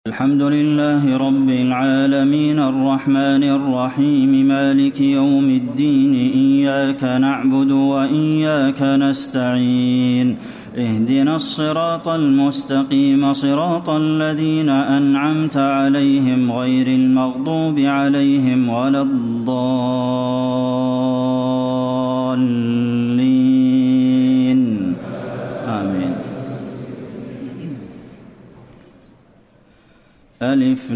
الحمد لله رب العالمين الرحمن الرحيم مالك يوم الدين إياك نعبد وإياك نستعين اهدنا الصراط المستقيم صراط الذين أنعمت عليهم غير المغضوب عليهم ولا الضالين آمين. ألف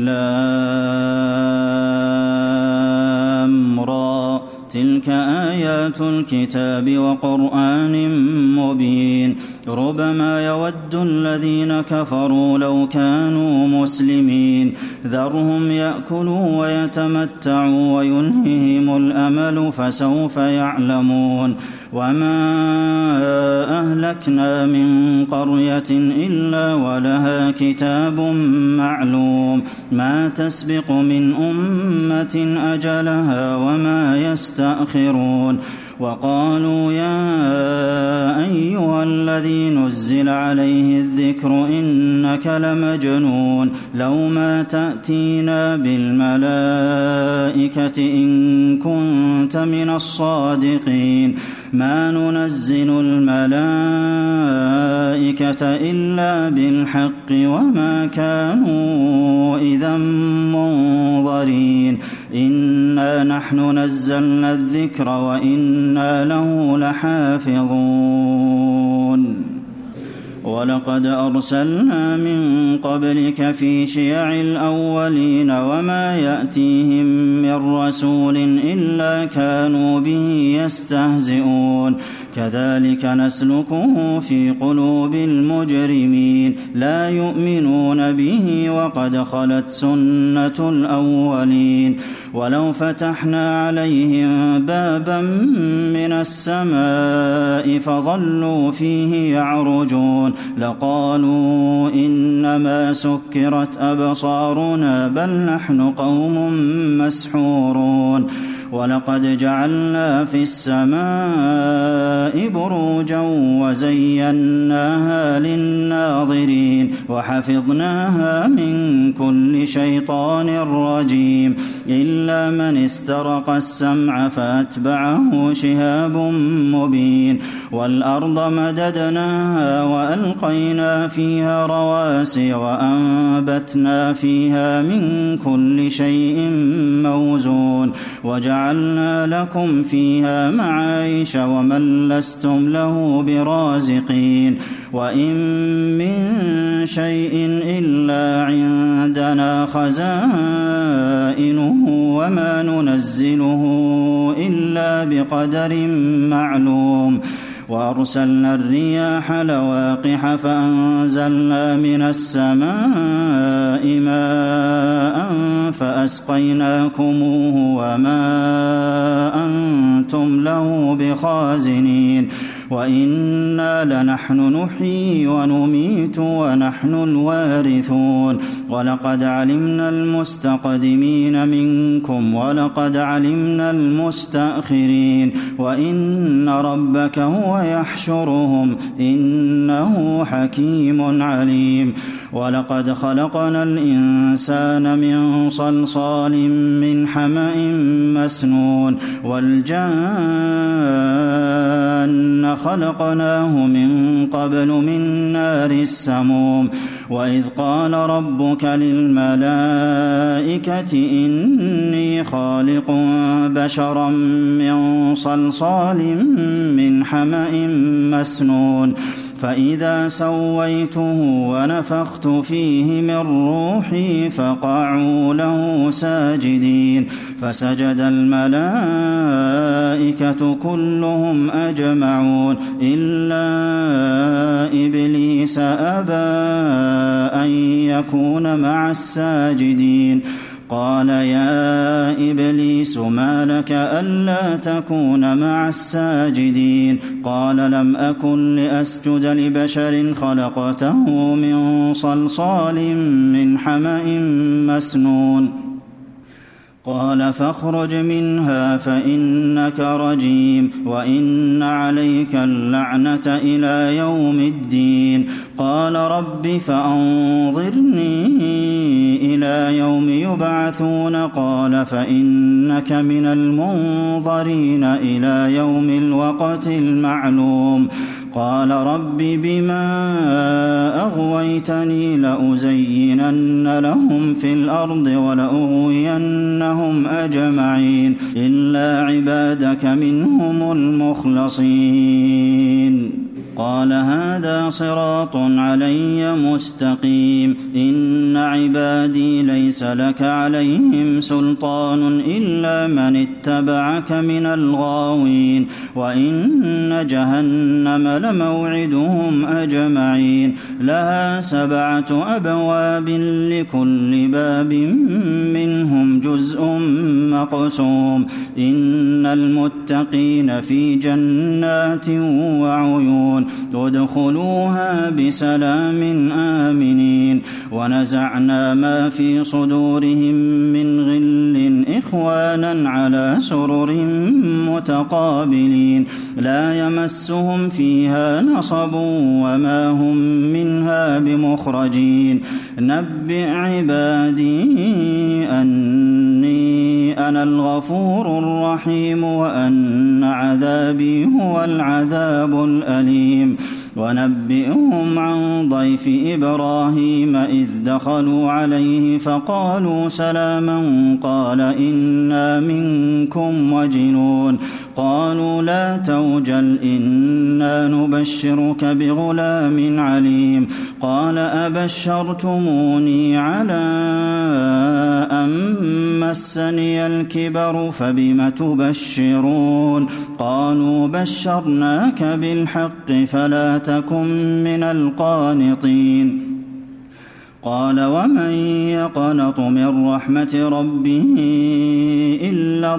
لام را تلك آيات الكتاب وقرآن مبين ربما يود الذين كفروا لو كانوا مسلمين ذرهم يأكلوا ويتمتعوا ويلههم الأمل فسوف يعلمون وما أهلكنا من قرية إلا ولها كتاب معلوم ما تسبق من أمة أجلها وما يستأخرون وقالوا يا أيها الذي نزل عليه الذكر إنك لمجنون لو ما تأتينا بالملائكة إن كنت من الصادقين ما ننزل الملائكة إلا بالحق وما كانوا إذا منظرين إنا نحن نزلنا الذكر وإنا له لحافظون ولقد أرسلنا من قبلك في شيع الأولين وما يأتيهم من رسول إلا كانوا به يستهزئون كذلك نسلكه في قلوب المجرمين لا يؤمنون به وقد خلت سنة الأولين ولو فتحنا عليهم بابا من السماء فظلوا فيه يعرجون لقالوا إنما سكرت أبصارنا بل نحن قوم مسحورون ولقد جعلنا في السماء بروجا وزيناها للناظرين وحفظناها من كل شيطان رجيم إلا من استرق السمع فأتبعه شهاب مبين والأرض مددناها وألقينا فيها رواسي وأنبتنا فيها من كل شيء موزون وجعلنا لكم فيها معايش ومن لستم له برازقين وإن من شيء إلا عندنا خزائنه وما ننزله إلا بقدر معلوم وأرسلنا الرياح لواقح فأنزلنا من السماء ماء فأسقيناكموه وما أنتم له بخازنين وإنا لنحن نحيي ونميت ونحن الوارثون ولقد علمنا المستقدمين منكم ولقد علمنا المستأخرين وإن ربك هو يحشرهم إنه حكيم عليم ولقد خلقنا الإنسان من صلصال من حمأ مسنون والجان خلقناه من قبل من نار السموم وإذ قال ربك للملائكة إني خالق بشرا من صلصال من حمأ مسنون فإذا سويته ونفخت فيه من روحي فقعوا له ساجدين فسجد الملائكة كلهم أجمعون إلا إبليس أبى أن يكون مع الساجدين قال يا إبليس ما لك ألا تكون مع الساجدين قال لم أكن لأسجد لبشر خلقته من صلصال من حمأ مسنون قال فاخرج منها فإنك رجيم وإن عليك اللعنة إلى يوم الدين قال رب فأنظرني يبعثون قال فإنك من المنظرين إلى يوم الوقت المعلوم قال رب بما أغويتني لأزينن لهم في الأرض ولأغوينهم أجمعين إلا عبادك منهم المخلصين قال هذا صراط علي مستقيم إن عبادي ليس لك عليهم سلطان إلا من اتبعك من الغاوين وإن جهنم لموعدهم أجمعين لها 7 أبواب لكل باب منهم جزء مقسوم إن المتقين في جنات وعيون ادخلوها بسلام آمنين ونزعنا ما في صدورهم من غل إخوانا على سرر متقابلين لا يمسهم فيها نصب وما هم منها بمخرجين نبئ عبادي أني أنا الغفور الرحيم وأن عذابي هو العذاب الأليم ونبئهم عن ضيف إبراهيم إذ دخلوا عليه فقالوا سلاما قال إنا منكم وجنون قالوا لا توجل إنا نبشرك بغلام عليم قال أبشرتموني على أن مسني الكبر فبم تبشرون قالوا بشرناك بالحق فلا تكن من القانطين قال ومن يقنط من رحمة ربه إلا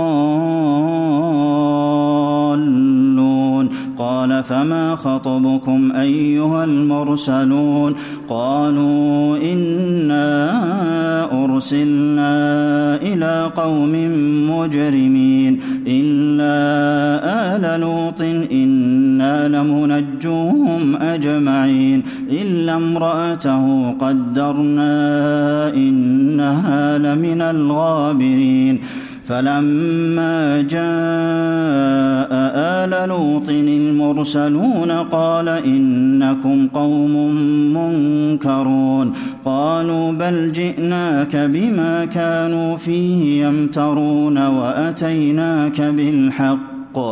الضالون قال فما خطبكم أيها المرسلون قالوا إنا أرسلنا إلى قوم مجرمين إلا آل لوط إنا لمنجوهم أجمعين إلا امرأته قدرنا إنها لمن الغابرين فلما جاء آل لوط المرسلون قال إنكم قوم منكرون قالوا بل جئناك بما كانوا فيه يمترون وأتيناك بالحق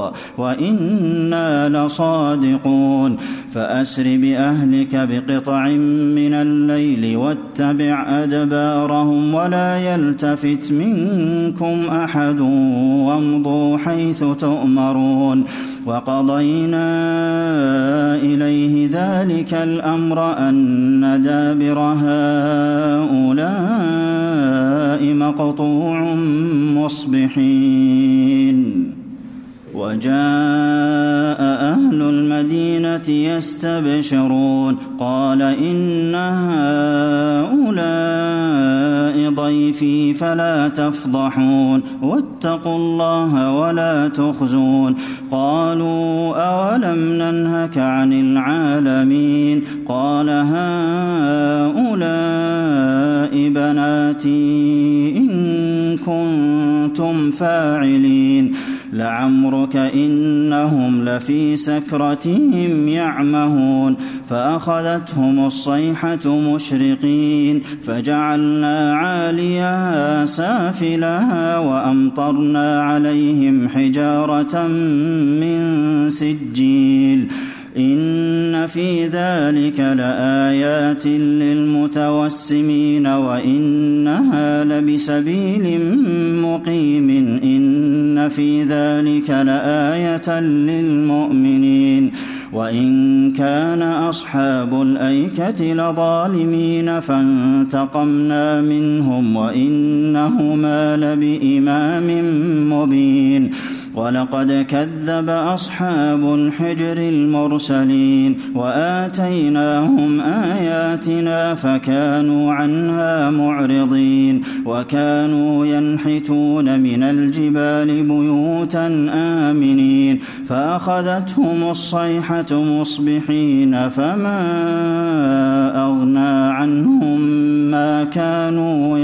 وإنا لصادقون فأسر بأهلك بقطع من الليل واتبع أدبارهم ولا يلتفت منكم أحد وامضوا حيث تؤمرون وقضينا إليه ذلك الأمر أن دابر هؤلاء مقطوع مصبحين وجاء أهل المدينة يستبشرون قال إن هؤلاء ضيفي فلا تفضحون واتقوا الله ولا تخزون قالوا أولم ننهك عن العالمين قال هؤلاء بناتي إن كنتم فاعلين لعمرك إنهم لفي سكرتهم يعمهون فأخذتهم الصيحة مشرقين فجعلنا عاليها سافلها وأمطرنا عليهم حجارة من سجيل إن في ذلك لآيات للمتوسمين وإنها لبسبيل مقيم إن في ذلك لآية للمؤمنين وإن كان أصحاب الأيكة لظالمين فانتقمنا منهم وإنهما لبإمام مبين وَلَقَدْ كَذَّبَ أَصْحَابُ الْحِجْرِ الْمُرْسَلِينَ وَآتَيْنَاهُمْ آيَاتِنَا فَكَانُوا عَنْهَا مُعْرِضِينَ وَكَانُوا يَنْحِتُونَ مِنَ الْجِبَالِ بُيُوتًا آمِنِينَ فَأَخَذَتْهُمُ الصَّيْحَةُ مُصْبِحِينَ فَمَا أَغْنَىٰ عَنْهُم مَّا كَانُوا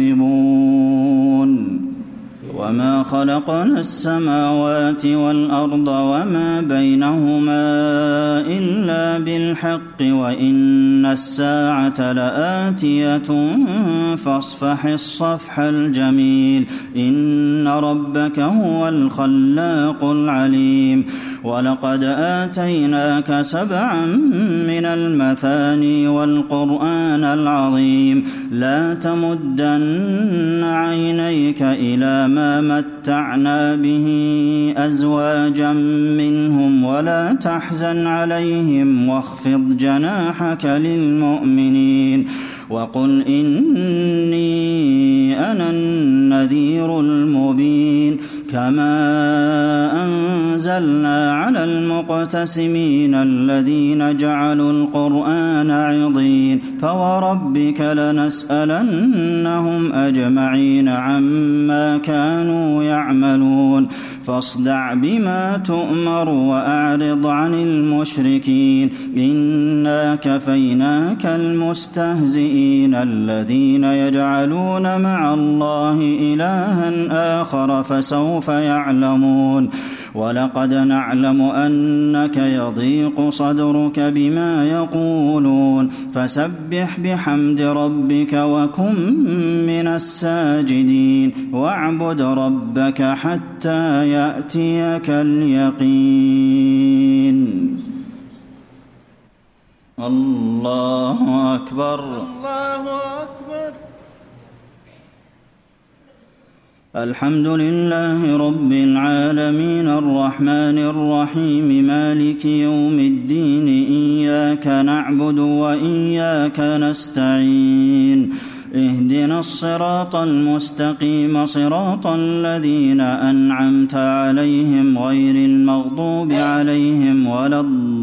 يَكْسِبُونَ وَمَا خَلَقْنَا السَّمَاوَاتِ وَالْأَرْضَ وَمَا بَيْنَهُمَا إِلَّا بِالْحَقِّ وَإِنَّ السَّاعَةَ لَآتِيَةٌ فَاصْفَحِ الصَّفْحَ الْجَمِيلَ إِنَّ رَبَّكَ هُوَ الْخَلَّاقُ الْعَلِيمُ وَلَقَدْ آتَيْنَاكَ سَبْعًا مِّنَ الْمَثَانِي وَالْقُرْآنَ الْعَظِيمَ لَا تَمُدَّنَّ عَيْنَيْكَ إِلَىٰ مَا مَتَّعْنَا بِهِ أَزْوَاجًا مِّنْهُمْ وَلَا تَحْزَنْ عَلَيْهِمْ وَاخْفِضْ جَنَاحَكَ لِلْمُؤْمِنِينَ وَقُلْ إِنِّي أَنَا النَّذِيرُ الْمُبِينُ كَمَا أَنزَلْنَا عَلَى الْمُقْتَسِمِينَ الَّذِينَ جَعَلُوا الْقُرْآنَ عِضِينَ فَوَرَبِّكَ لَنَسْأَلَنَّهُمْ أَجْمَعِينَ عَمَّا كَانُوا يَعْمَلُونَ فاصدع بما تؤمر وأعرض عن المشركين إنا كفيناك المستهزئين الذين يجعلون مع الله إلها آخر فسوف يعلمون ولقد نعلم أنك يضيق صدرك بما يقولون فسبح بحمد ربك وكن من الساجدين واعبد ربك حتى يأتيك اليقين الله أكبر الله أكبر. الحمد لله رب العالمين الرحمن الرحيم مالك يوم الدين إياك نعبد وإياك نستعين اهدنا الصراط المستقيم صراط الذين أنعمت عليهم غير المغضوب عليهم ولا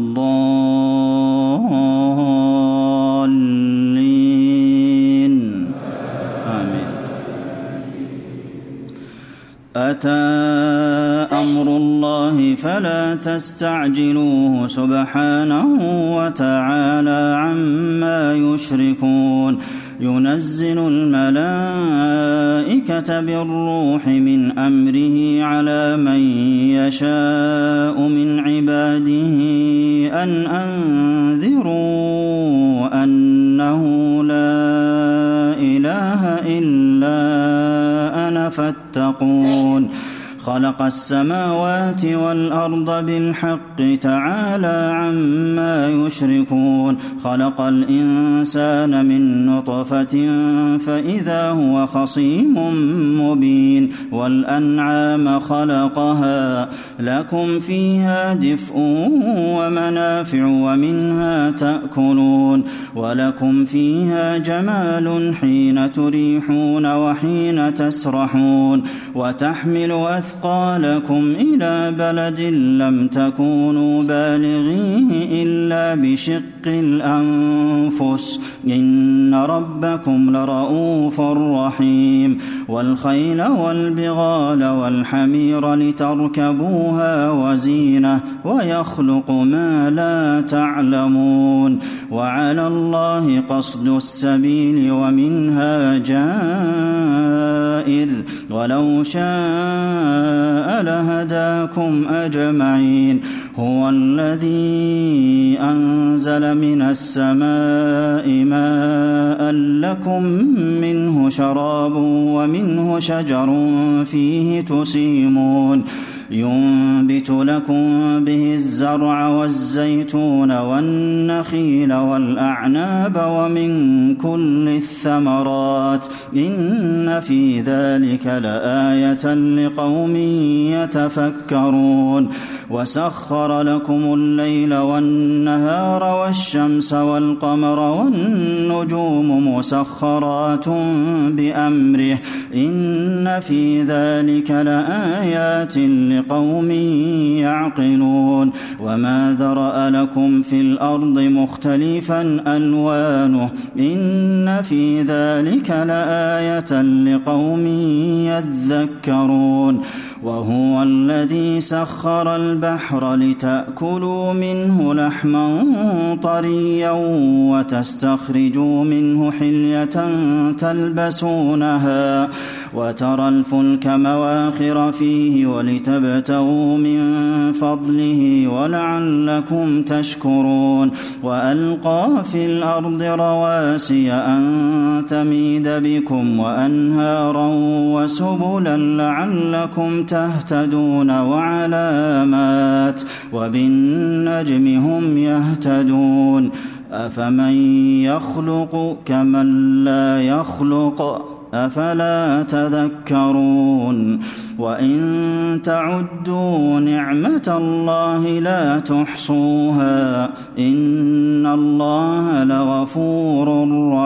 الضالين آمين. أتى أمر الله فلا تستعجلوه سبحانه وتعالى عما يشركون ينزل الملائكة بالروح من أمره على من يشاء من عباده أن أنذروا أنه لا إله إلا أنا فاتقون خلق السماوات والأرض بالحق تعالى عما يشركون خلق الإنسان من نطفة فإذا هو خصيم مبين والأنعام خلقها لكم فيها دفء ومنافع ومنها تأكلون ولكم فيها جمال حين تريحون وحين تسرحون وتحمل أثقالكم إلى بلد لم تكونوا بالغيه إلا بشق الأنفس إن ربكم لرؤوف رحيم والخيل والبغال والحمير لتركبوها وزينة ويخلق ما لا تعلمون وعلى الله قصد السبيل ومنها جائر ولو شاء لهداكم أجمعين هو الذي أنزل من السماء ماء لكم منه شراب ومنه شجر فيه تسيمون ينبت لكم به الزرع والزيتون والنخيل والأعناب ومن كل الثمرات إن في ذلك لآية لقوم يتفكرون وسخر لكم الليل والنهار والشمس والقمر والنجوم مسخرات بأمره إن في ذلك لآيات لقوم يعقلون وما ذرأ لكم في الأرض مختلفا ألوانه إن في ذلك لآية لقوم يذكرون وهو الذي سخر البحر لتأكلوا منه لحما طريا وتستخرجوا منه حلية تلبسونها وترى الفلك مواخر فيه ولتبتغوا من فضله ولعلكم تشكرون وألقى في الأرض رواسي أن تميد بكم وأنهارا وسبلا لعلكم تهتدون وعلامات وبالنجم هم يهتدون أفمن يخلق كمن لا يخلق أفلا تذكرون وإن تعدوا نعمة الله لا تحصوها إن الله لغفور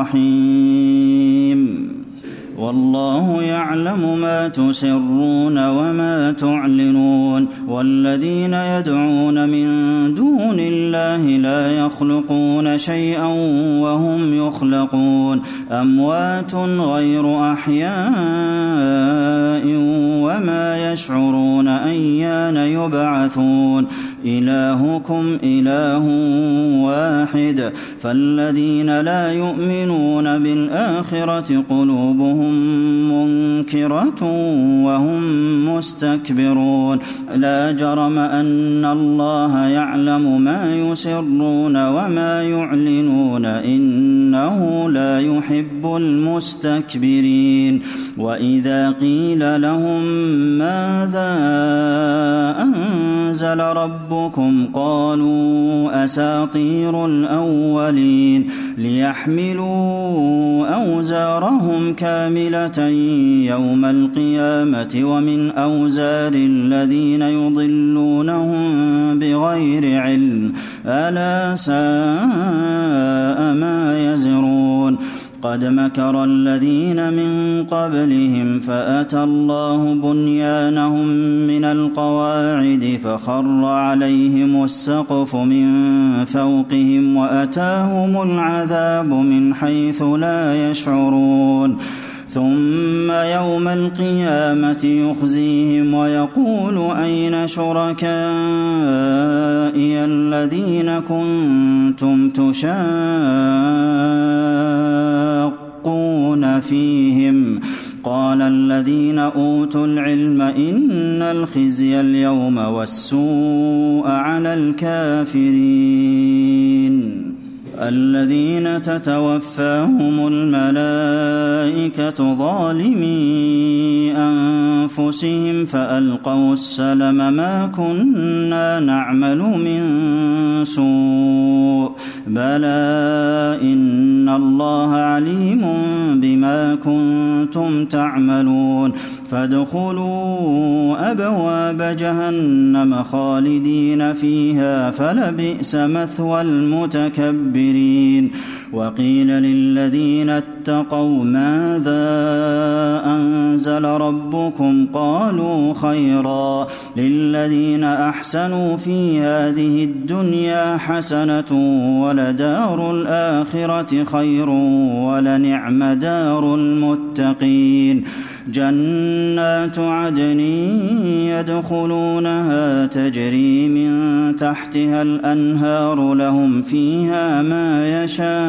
رحيم والله يعلم ما تسرون وما تعلنون والذين يدعون من دون الله لا يخلقون شيئا وهم يخلقون أموات غير أحياء وما يشعرون أيان يبعثون إلهكم إله واحد فالذين لا يؤمنون بالآخرة قلوبهم منكرة وهم مستكبرون لا جرم أن الله يعلم ما يسرون وما يعلنون إنه لا يحب المستكبرين وإذا قيل لهم ماذا أنزل ربكم قالوا أساطير الأولين ليحملوا أوزارهم كاملة يوم القيامة ومن أوزار الذين يضلونهم بغير علم ألا ساء ما يزرون قد مكر الذين من قبلهم فأتى الله بنيانهم من القواعد فخر عليهم السقف من فوقهم وأتاهم العذاب من حيث لا يشعرون ثم يوم القيامة يخزيهم ويقول أين شركائي الذين كنتم تشاقون فيهم قال الذين أوتوا العلم إن الخزي اليوم والسوء على الكافرين الذين تتوفاهم الملائكة ظالمي أنفسهم فألقوا السلم ما كنا نعمل من سوء بلى إن الله عليم بما كنتم تعملون فادخلوا أبواب جهنم خالدين فيها فلبئس مثوى المتكبرين وقيل للذين اتقوا ماذا أنزل ربكم قالوا خيرا للذين أحسنوا في هذه الدنيا حسنة ولدار الآخرة خير ولنعم دار المتقين جنات عدن يدخلونها تجري من تحتها الأنهار لهم فيها ما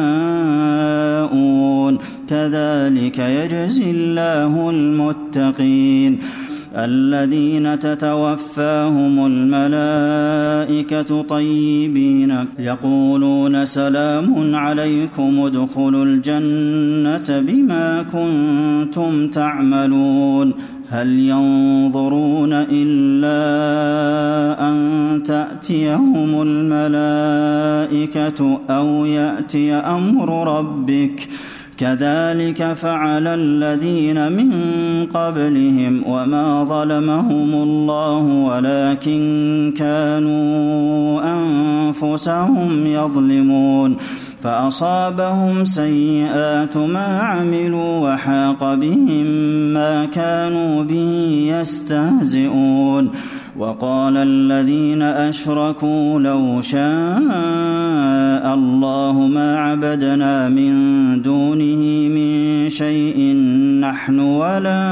يشاءون كذلك يجزي الله المتقين الذين تتوفاهم الملائكة طيبين يقولون سلام عليكم ادخلوا الجنة بما كنتم تعملون هل ينظرون إلا أن تأتيهم الملائكة أو يأتي أمر ربك كذلك فعل الذين من قبلهم وما ظلمهم الله ولكن كانوا أنفسهم يظلمون فأصابهم سيئات ما عملوا وحاق بهم ما كانوا به يستهزئون وقال الذين أشركوا لو شاء الله ما عبدنا من دونه من شيء نحن ولا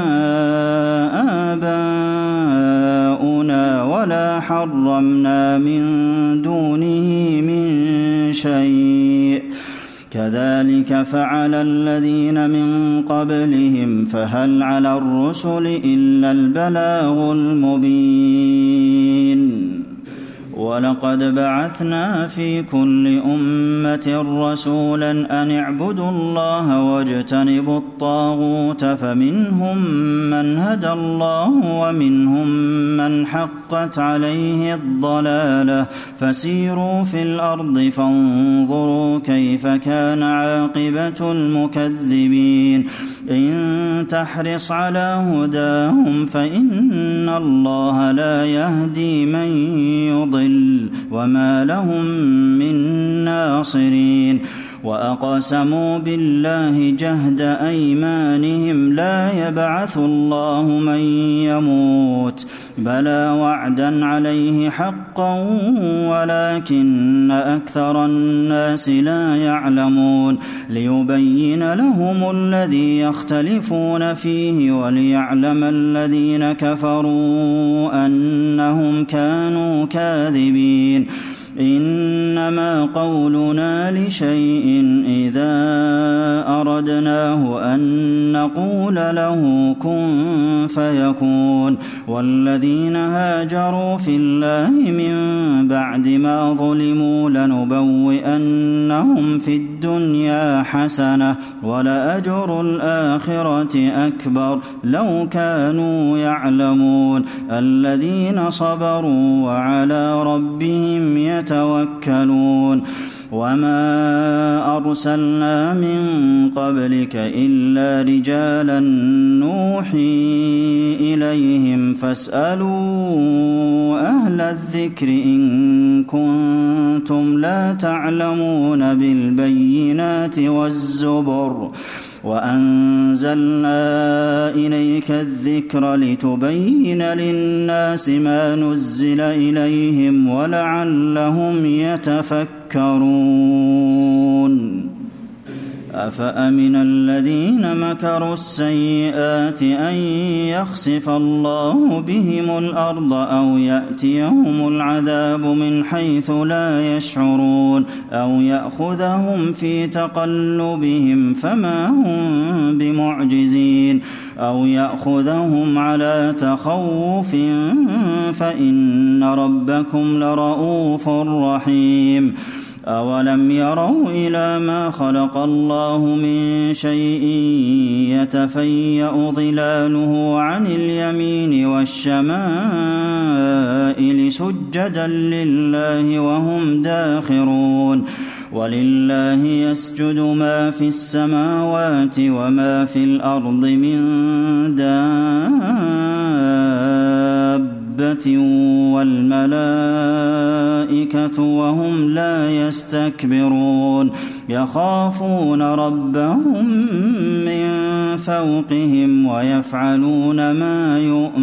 آباؤنا ولا حرمنا من دونه من شيء كذلك فعل الذين من قبلهم فهل على الرسل إلا البلاغ المبين ولقد بعثنا في كل أمة رسولا أن اعبدوا الله واجتنبوا الطاغوت فمنهم من هدى الله ومنهم من حقت عليه الضلالة فسيروا في الأرض فانظروا كيف كان عاقبة المكذبين إن تحرص على هداهم فإن الله لا يهدي من يضل وما لهم من ناصرين وأقسموا بالله جهد أيمانهم لا يبعث الله من يموت بلى وعدا عليه حقا ولكن أكثر الناس لا يعلمون ليبين لهم الذي يختلفون فيه وليعلم الذين كفروا أنهم كانوا كاذبين إنما قولنا لشيء إذا أردناه أن نقول له كن فيكون والذين هاجروا في الله من بعد ما ظلموا لنبوئنهم في الدنيا حسنة ولأجر الآخرة أكبر لو كانوا يعلمون الذين صبروا وعلى ربهم يتوكلون وما أرسلنا من قبلك إلا رجالا نوحي إليهم فاسألوا أهل الذكر إن كنتم لا تعلمون بالبينات والزبر وأنزلنا إليك الذكر لتبين للناس ما نزل إليهم ولعلهم يتفكرون أفأمن الذين مكروا السيئات أن يخسف الله بهم الأرض أو يأتيهم العذاب من حيث لا يشعرون أو يأخذهم في تقلبهم فما هم بمعجزين أو يأخذهم على تخوف فإن ربكم لرؤوف رحيم أولم يروا إلى ما خلق الله من شيء يتفيأ ظلاله عن اليمين والشمائل سجدا لله وهم داخرون ولله يسجد ما في السماوات وما في الأرض من دابة والملائكة وهم لا يستكبرون يخافون ربهم من فوقهم ويفعلون ما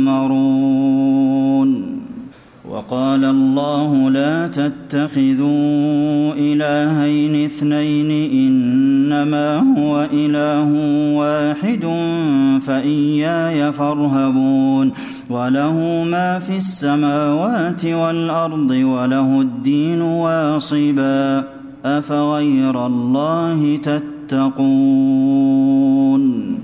يؤمرون وقال الله لا تتخذوا إلهين اثنين إنما هو إله واحد فإياي فارهبون وله ما في السماوات والأرض وله الدين واصبا أفغير الله تتقون